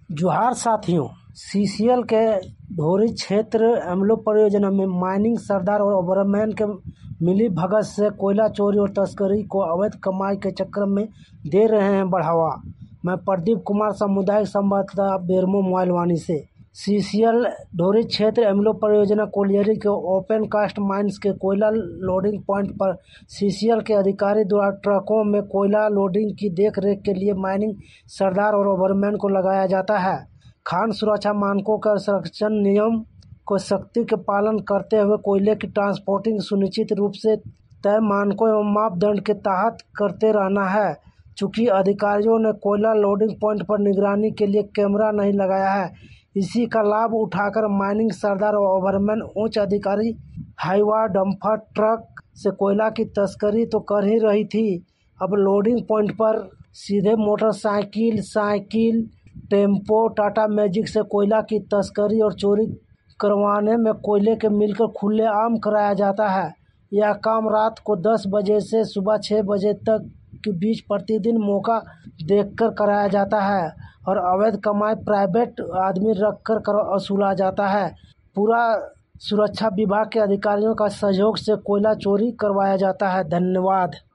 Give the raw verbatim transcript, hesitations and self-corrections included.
जोहार साथियों, सीसीएल के ढोरी क्षेत्र एमलो परियोजना में माइनिंग सरदार और ओबरमैन के मिलीभगत से कोयला चोरी और तस्करी को अवैध कमाई के चक्कर में दे रहे हैं बढ़ावा। मैं प्रदीप कुमार, सामुदायिक संवाददाता, बेरमो मोबाइल से। सीसीएल ढोरी क्षेत्र एमलो परियोजना कोलियरी के ओपन कास्ट माइंस के कोयला लोडिंग पॉइंट पर सीसीएल के अधिकारी द्वारा ट्रकों में कोयला लोडिंग की देखरेख के लिए माइनिंग सरदार और ओवरमैन को लगाया जाता है। खान सुरक्षा मानकों के संरक्षण नियम को सख्ती के पालन करते हुए कोयले की ट्रांसपोर्टिंग सुनिश्चित रूप से तय मानकों एवं मापदंड के तहत करते रहना है। चूँकि अधिकारियों ने कोयला लोडिंग पॉइंट पर निगरानी के लिए कैमरा नहीं लगाया है, इसी का लाभ उठाकर माइनिंग सरदार और ओवरमैन उच्च अधिकारी हाईवा डंपर ट्रक से कोयला की तस्करी तो कर ही रही थी, अब लोडिंग पॉइंट पर सीधे motorcycle, cycle, tempo, Tata Magic से कोयला की तस्करी और चोरी करवाने में कोयले के मिलकर खुलेआम कराया जाता है। यह काम रात को दस बजे से सुबह छः बजे तक के बीच प्रतिदिन मौका देखकर कराया जाता है और अवैध कमाई प्राइवेट आदमी रखकर कर वसूला जाता है। पूरा सुरक्षा विभाग के अधिकारियों का सहयोग से कोयला चोरी करवाया जाता है। धन्यवाद।